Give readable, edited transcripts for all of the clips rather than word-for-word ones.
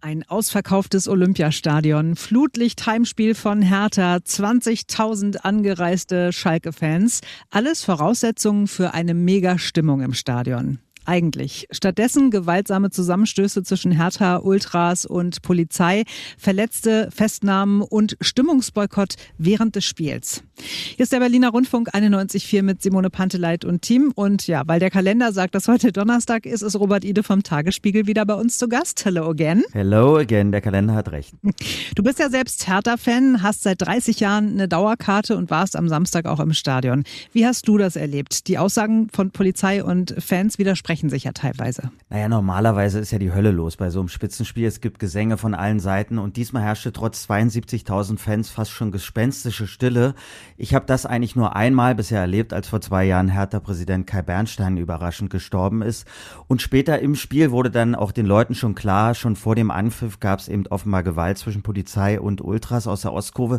Ein ausverkauftes Olympiastadion, Flutlicht-Heimspiel von Hertha, 20.000 angereiste Schalke-Fans. Alles Voraussetzungen für eine Mega-Stimmung im Stadion. Eigentlich. Stattdessen gewaltsame Zusammenstöße zwischen Hertha-Ultras und Polizei, Verletzte, Festnahmen und Stimmungsboykott während des Spiels. Hier ist der Berliner Rundfunk 91.4 mit Simone Panteleit und Team. Und ja, weil der Kalender sagt, dass heute Donnerstag ist, ist Robert Ide vom Tagesspiegel wieder bei uns zu Gast. Hello again. Hello again, der Kalender hat recht. Du bist ja selbst Hertha-Fan, hast seit 30 Jahren eine Dauerkarte und warst am Samstag auch im Stadion. Wie hast du das erlebt? Die Aussagen von Polizei und Fans widersprechen sich ja teilweise. Naja, normalerweise ist ja die Hölle los bei so einem Spitzenspiel. Es gibt Gesänge von allen Seiten und diesmal herrschte trotz 72.000 Fans fast schon gespenstische Stille. Ich habe das eigentlich nur einmal bisher erlebt, als vor 2 Jahren Hertha-Präsident Kai Bernstein überraschend gestorben ist. Und später im Spiel wurde dann auch den Leuten schon klar, schon vor dem Anpfiff gab es eben offenbar Gewalt zwischen Polizei und Ultras aus der Ostkurve.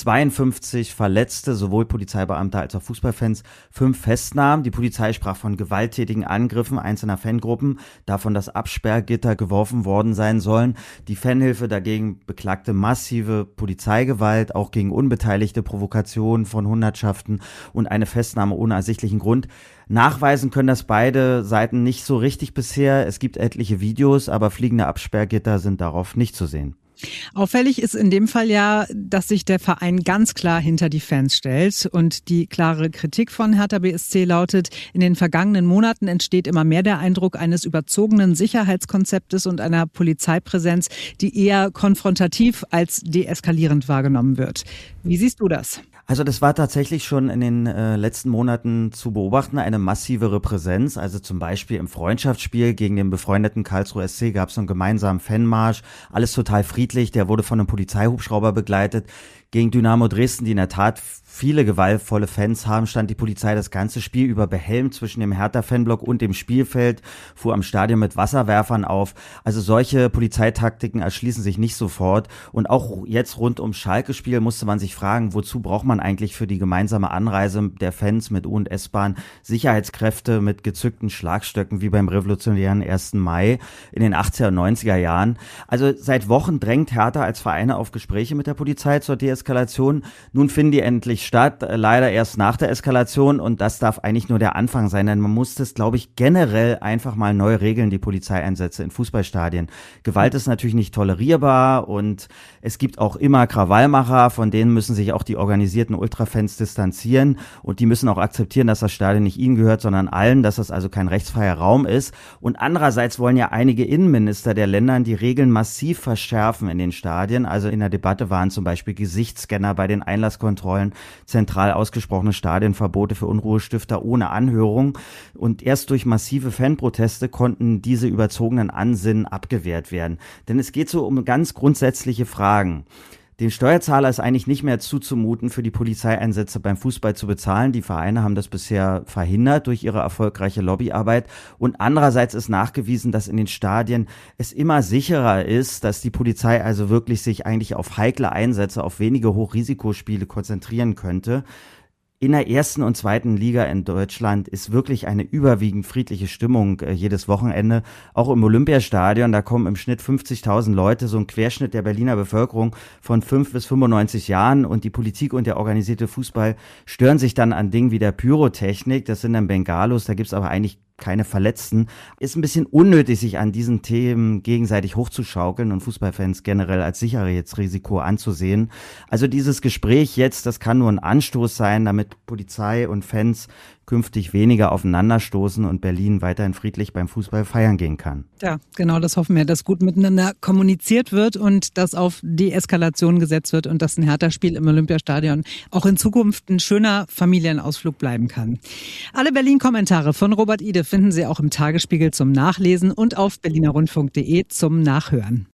52 Verletzte, sowohl Polizeibeamte als auch Fußballfans, 5 Festnahmen. Die Polizei sprach von gewalttätigen Angriffen einzelner Fangruppen, davon, dass Absperrgitter geworfen worden sein sollen. Die Fanhilfe dagegen beklagte massive Polizeigewalt, auch gegen unbeteiligte Provokationen von Hundertschaften und eine Festnahme ohne ersichtlichen Grund. Nachweisen können das beide Seiten nicht so richtig bisher. Es gibt etliche Videos, aber fliegende Absperrgitter sind darauf nicht zu sehen. Auffällig ist in dem Fall ja, dass sich der Verein ganz klar hinter die Fans stellt. Und die klare Kritik von Hertha BSC lautet, in den vergangenen Monaten entsteht immer mehr der Eindruck eines überzogenen Sicherheitskonzeptes und einer Polizeipräsenz, die eher konfrontativ als deeskalierend wahrgenommen wird. Wie siehst du das? Also das war tatsächlich schon in den letzten Monaten zu beobachten, eine massivere Präsenz. Also zum Beispiel im Freundschaftsspiel gegen den befreundeten Karlsruher SC gab es so einen gemeinsamen Fanmarsch. Alles total friedlich, der wurde von einem Polizeihubschrauber begleitet. Gegen Dynamo Dresden, die in der Tat viele gewaltvolle Fans haben, stand die Polizei das ganze Spiel über behelmt zwischen dem Hertha-Fanblock und dem Spielfeld, fuhr am Stadion mit Wasserwerfern auf. Also solche Polizeitaktiken erschließen sich nicht sofort. Und auch jetzt rund ums Schalke-Spiel musste man sich fragen, wozu braucht man eigentlich für die gemeinsame Anreise der Fans mit U- und S-Bahn Sicherheitskräfte mit gezückten Schlagstöcken wie beim revolutionären 1. Mai in den 80er und 90er Jahren. Also seit Wochen drängt Hertha als Vereine auf Gespräche mit der Polizei zur Deeskalation. Nun finden die endlich statt, leider erst nach der Eskalation, und das darf eigentlich nur der Anfang sein, denn man muss das, glaube ich, generell einfach mal neu regeln, die Polizeieinsätze in Fußballstadien. Gewalt ist natürlich nicht tolerierbar und es gibt auch immer Krawallmacher, von denen müssen sich auch die organisierten Ultrafans distanzieren und die müssen auch akzeptieren, dass das Stadion nicht ihnen gehört, sondern allen, dass das also kein rechtsfreier Raum ist. Und andererseits wollen ja einige Innenminister der Ländern die Regeln massiv verschärfen in den Stadien. Also in der Debatte waren zum Beispiel Gesichtsscanner bei den Einlasskontrollen, zentral ausgesprochene Stadionverbote für Unruhestifter ohne Anhörung. Und erst durch massive Fanproteste konnten diese überzogenen Ansinnen abgewehrt werden. Denn es geht so um ganz grundsätzliche Fragen. Dem Steuerzahler ist eigentlich nicht mehr zuzumuten, für die Polizeieinsätze beim Fußball zu bezahlen. Die Vereine haben das bisher verhindert durch ihre erfolgreiche Lobbyarbeit. Und andererseits ist nachgewiesen, dass in den Stadien es immer sicherer ist, dass die Polizei also wirklich sich eigentlich auf heikle Einsätze, auf wenige Hochrisikospiele konzentrieren könnte. In der 1. und 2. Liga in Deutschland ist wirklich eine überwiegend friedliche Stimmung jedes Wochenende. Auch im Olympiastadion, da kommen im Schnitt 50.000 Leute, so ein Querschnitt der Berliner Bevölkerung von 5 bis 95 Jahren. Und die Politik und der organisierte Fußball stören sich dann an Dingen wie der Pyrotechnik. Das sind dann Bengalos, da gibt's aber eigentlich keine Verletzten. Ist ein bisschen unnötig, sich an diesen Themen gegenseitig hochzuschaukeln und Fußballfans generell als Sicherheitsrisiko anzusehen. Also dieses Gespräch jetzt, das kann nur ein Anstoß sein, damit Polizei und Fans künftig weniger aufeinanderstoßen und Berlin weiterhin friedlich beim Fußball feiern gehen kann. Ja, genau, das hoffen wir, dass gut miteinander kommuniziert wird und dass auf Deeskalation gesetzt wird und dass ein Hertha-Spiel im Olympiastadion auch in Zukunft ein schöner Familienausflug bleiben kann. Alle Berlin-Kommentare von Robert Ide finden Sie auch im Tagesspiegel zum Nachlesen und auf berlinerrundfunk.de zum Nachhören.